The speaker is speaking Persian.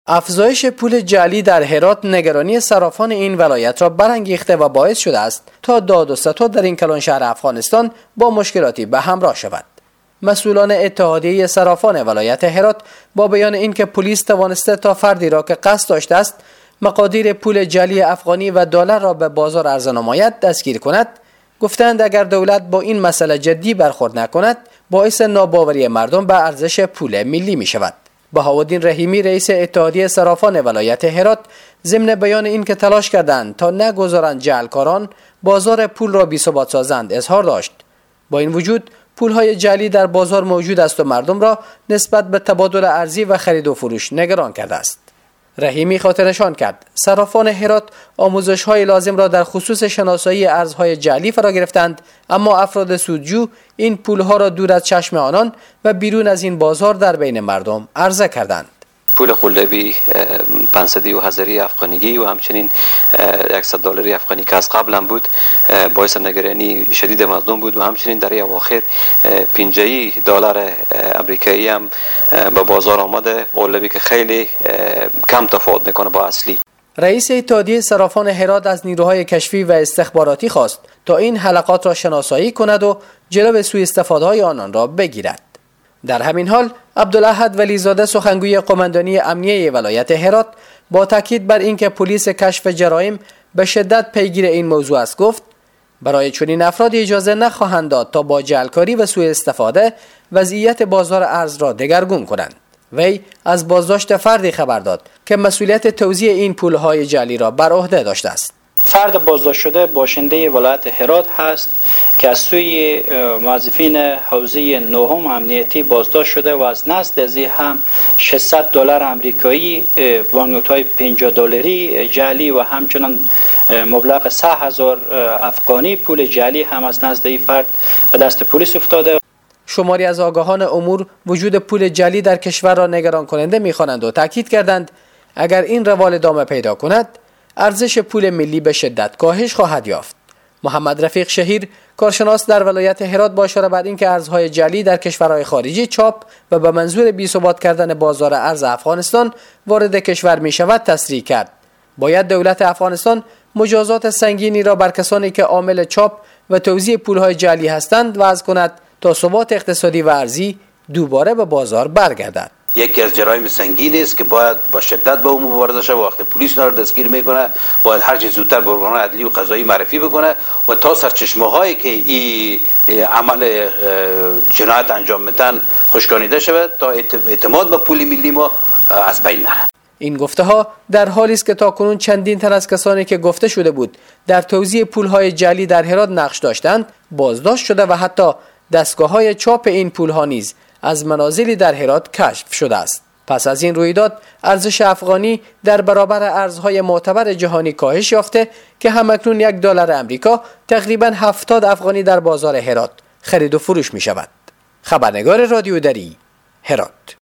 افزایش پول جعلی در هرات نگرانی صرافان این ولایت را برانگیخته و باعث شده است تا داد و ستد در این کلان شهر افغانستان با مشکلاتی به همراه شود. مسئولان اتحادیه صرافان ولایت هرات با بیان اینکه پلیس توانسته تا فردی را که قصد داشته است مقادیر پول جعلی افغانی و دلار را به بازار عرضه نماید دستگیر کند، گفتند اگر دولت با این مسئله جدی برخورد نکند باعث ناباوری مردم به ارزش پول ملی می شود. بهاءالدین رحیمی رئیس اتحادیه صرافان ولایت هرات ضمن بیان این که تلاش کردند تا نگذارند جعلکاران بازار پول را بی‌ثبات سازند اظهار داشت. با این وجود پولهای جعلی در بازار موجود است و مردم را نسبت به تبادل ارزی و خرید و فروش نگران کرده است. رحیمی خاطرنشان کرد صرافان هرات آموزش‌های لازم را در خصوص شناسایی ارزهای جعلی فرا گرفتند، اما افراد سودجو این پولها را دور از چشم آنان و بیرون از این بازار در بین مردم عرضه کردند. پول قلابی 500 و هزاری افغانیگی و همچنین 100 دلاری افغانی که از قبل هم بود باعث نگرانی شدید مردم بود و همچنین در اواخر 50 دلار امریکایی هم به بازار آمده، قلابی که خیلی کم تفاوت میکنه با اصلی. رئیس اتحادیه صرافان هرات از نیروهای کشفی و استخباراتی خواست تا این حلقات را شناسایی کند و جلو سوء استفاده‌های آنان را بگیرد. در همین حال عبدالاحد ولیزاده سخنگوی قماندانی امنیه ولایت هرات با تاکید بر اینکه پلیس کشف جرایم به شدت پیگیر این موضوع است گفت برای چنین افرادی اجازه نخواهند داد تا با جعلکاری و سوء استفاده وضعیت بازار ارز را دگرگون کنند. وی از بازداشت فردی خبر داد که مسئولیت توزیع این پولهای جعلی را بر عهده داشته است. فرد بازداشت شده باشنده ولایت هرات هست که از سوی موظفین حوزه نهم امنیتی بازداشت شده و از نزد از هم 600 دلار آمریکایی، بانکنوت‌های 50 دلاری جعلی و همچنان مبلغ 3000 افغانی پول جعلی هم از نزد این فرد به دست پلیس افتاده. شماری از آگاهان امور وجود پول جعلی در کشور را نگران کننده می‌خوانند و تاکید کردند اگر این روال ادامه پیدا کند ارزش پول ملی به شدت کاهش خواهد یافت. محمد رفیق شهیر کارشناس در ولایت هرات با اشاره بر اینکه ارزهای جعلی در کشورهای خارجی چاپ و به منظور بی‌ثبات کردن بازار ارز افغانستان وارد کشور می شود تصریح کرد. باید دولت افغانستان مجازات سنگینی را بر کسانی که عامل چاپ و توزیع پولهای جعلی هستند وضع کند تا ثبات اقتصادی و ارزی دوباره به بازار برگردد. یکی از جرایم سنگینی است که باید با شدت با اون مبارزه شه. وقتی پلیس اینا رو دستگیر میکنه باید هر چه زودتر به ارگان‌های عدلی و قضایی معرفی بکنه و تا سرچشمه‌هایی که این عمل جنایت انجام میدن خشکانیده شود تا اعتماد به پول ملی ما از بین نره. این گفته‌ها در حالی است که تاکنون چندین تن از کسانی که گفته شده بود در توزیع پول‌های جعلی در هرات نقش داشتند بازداشت شده و حتی دستگاه‌های چاپ این پول‌ها نیز از منازلی در هرات کشف شده است. پس از این رویداد ارزش افغانی در برابر ارزهای معتبر جهانی کاهش یافته که همکنون 1 دلار امریکا تقریباً 70 افغانی در بازار هرات خرید و فروش می شود. خبرنگار رادیو دری هرات.